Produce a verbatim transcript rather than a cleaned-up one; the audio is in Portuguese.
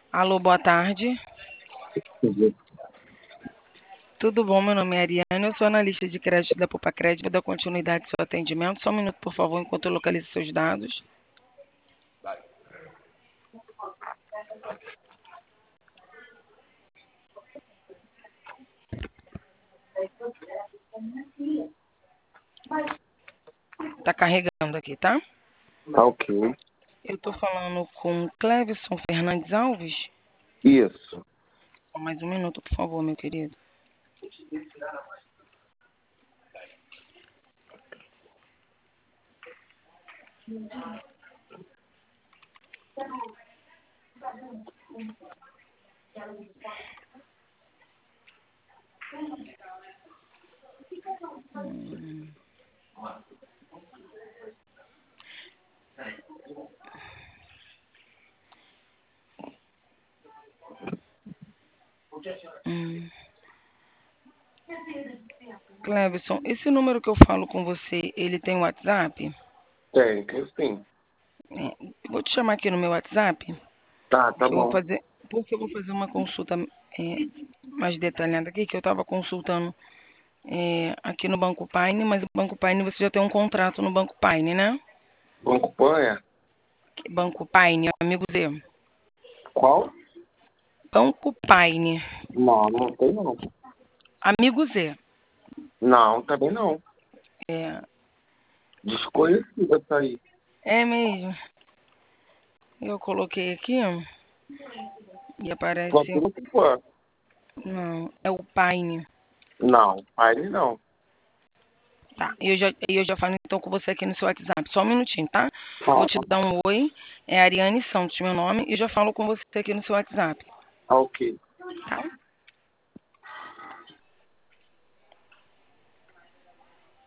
Alô, boa tarde. Uhum. Tudo bom? Meu nome é Ariane, eu sou analista de crédito da Poupa Crédito. Vou dar continuidade ao seu atendimento. Só um minuto, por favor, enquanto eu localizo seus dados. Tá carregando aqui, tá? Tá ok. Eu tô falando com Clevison Fernandes Alves. Isso. Só mais um minuto, por favor, meu querido. Hum. Hum. Clevison, esse número que eu falo com você, ele tem WhatsApp? Tem, tem sim. É, eu vou te chamar aqui no meu WhatsApp, Tá, tá que eu vou bom. fazer, porque eu vou fazer uma consulta é, mais detalhada aqui, que eu estava consultando é, aqui no Banco Paine, mas o Banco Paine você já tem um contrato no Banco Paine, né? Banco Panha? Banco Paine, amigo Z. Qual? Banco Paine, Não, não tem não. amigo Z. Não, também não. É, Desconhecida essa aí. é mesmo. Eu coloquei aqui e Só tem aparece. no Pan. Não, é o Paine. Não, Paine não. Tá, eu já, eu já falo então com você aqui no seu WhatsApp. Só um minutinho, tá? Vou Tá, te tá, dar um oi. É Ariane Santos, meu nome, e já falo com você aqui no seu WhatsApp. tá ok. Tá?